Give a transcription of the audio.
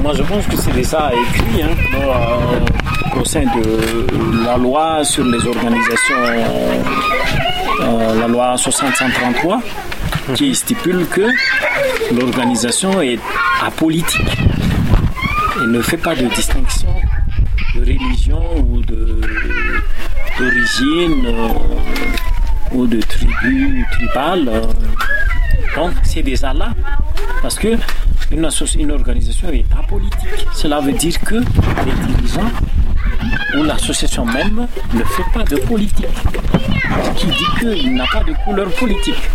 Moi, je pense que c'est déjà écrit au sein de la loi sur les organisations, la loi 60-133, qui stipule que l'organisation est apolitique et ne fait pas de distinction de religion ou d'origine ou de tribu tribale. Donc, c'est déjà là, parce que une organisation est apolitique. Cela veut dire que les dirigeants ou l'association même ne fait pas de politique, ce qui dit qu'il n'a pas de couleur politique.